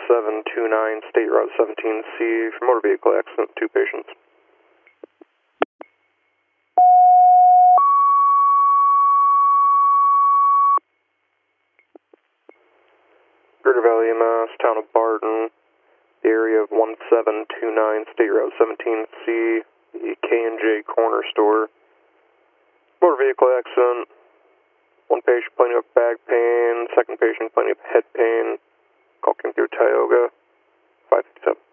1729 State Route 17C for motor vehicle accident, 2 patients. Greater Valley EMS, town of Barton, the area of 1729 State Route 17C, the K&J Corner Store. Motor vehicle accident. 1 patient complaining of back pain, 2nd patient complaining of head pain. Call came through Tioga, 557.